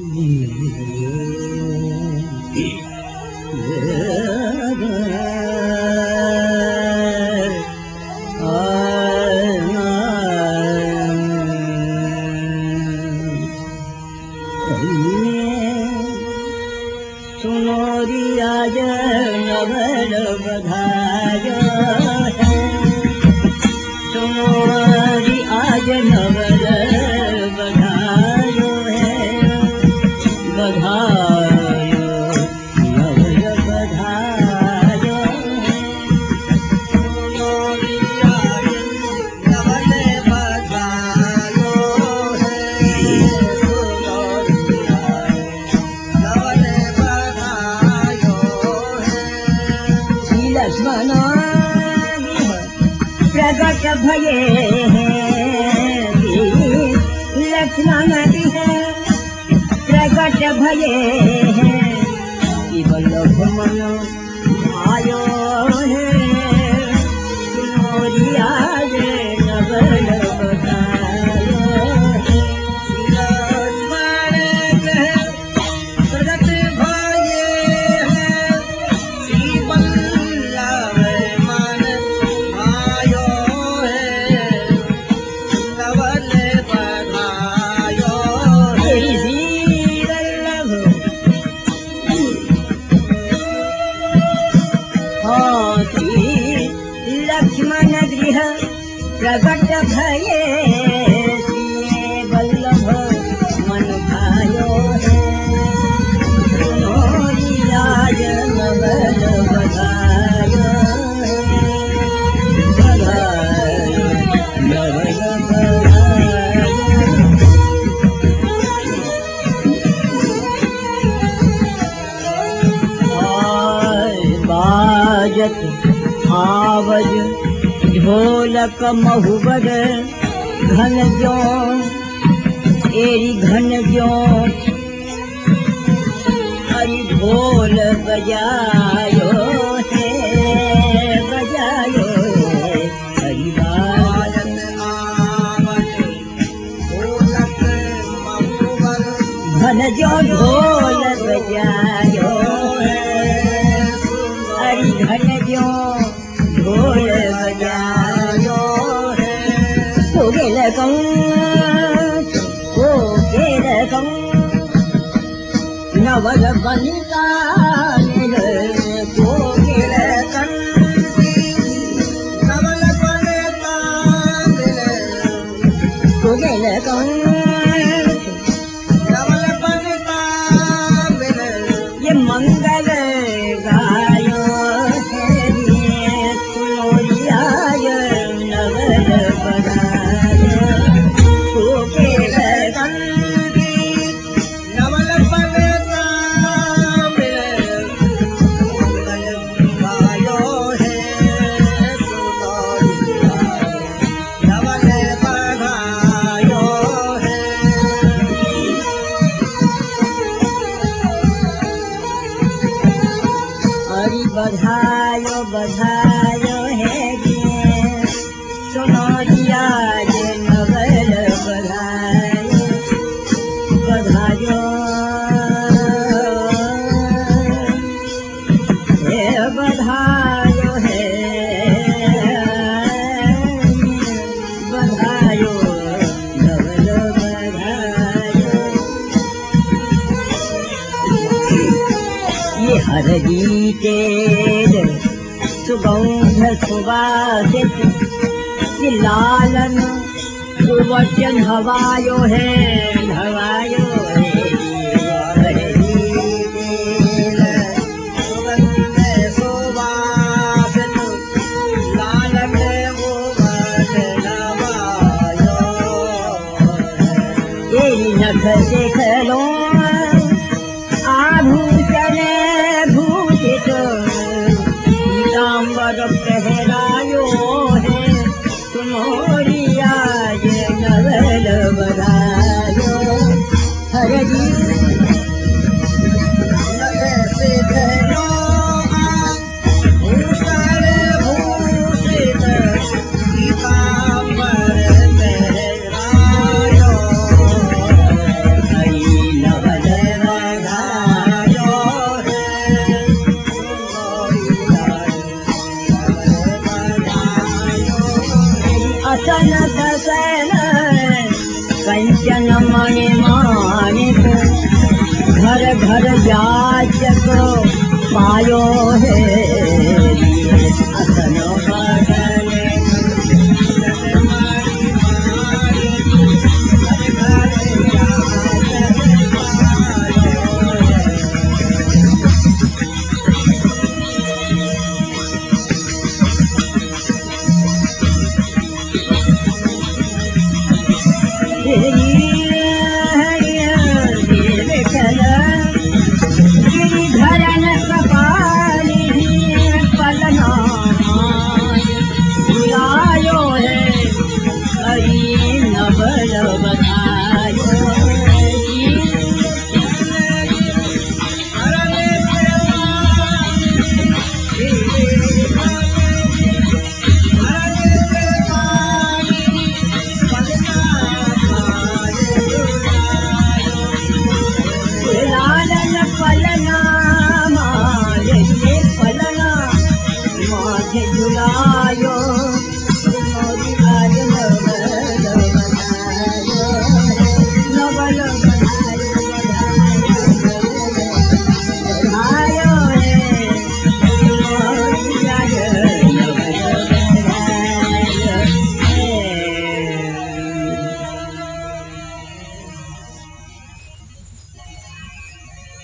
आज नवल बधायो है, तुम्हारी आज नवल बधायो है, बधायो नवल बधायो है, तुम्हारी आज नवल बधायो है, नवल बधायो है। श्री लक्ष्मण प्रगट भये हैं, लक्ष्मण प्रगट भये हैं, वल्लभ मन आयो है, मोरी आज नवल बधायो है। प्रगट भये हैं, श्री वल्लभ मन आयो है, नवल बधायो है। श्री वल्लभ श्री लक्ष्मण गृह प्रगट भये, श्री वल्लभ मन भायो है, तुम्हारी आज नवल बधायो है, बधायो नवल बधायो। बाजत आवज ढोलक महुबर घन ज्यों, एरी घन ज्यों हरि ढोल बजायो है, बजायो है हरि बाजत आवज ढोलक महुबर घन ज्यों ढोल बजायो है, हरि घन ज्यों ढोल बजायो है। कोकिल कहूँ नवल बनिता मिल, कोकिल कंठी नवल बनिता मिल, कोकिल कहूँ नवल बनिता मिल, ये मंगल गायो है, तुम्हारी आज नवल बधायो, कोकिल कंठी नवल बनिता मिल, मंगल गायो है, तुम्हारी नवल बधायो है। हरि बधायो बधायो है जी, तुम्हारी आज नवल बधायो, बधायो है, बधायो है, बधायो नवल बधायो। ये हरदी तेज सुगंध सुवासित, ये लालन सुवचन हवायो है, हवायो है, हरदी तेज सुगंध सुवासित, लालन सुवचन हवायो है। तेरी नख देखलो आभूषण भूषित, पीताम्बर पहरायो है, तुम्हारी आज नवल बधायो, हरदी नख देखलो आभूषण भूषित, पीताम्बर पहरायो, हरि नवल मणि माणिक घर घर जाचको पायो है।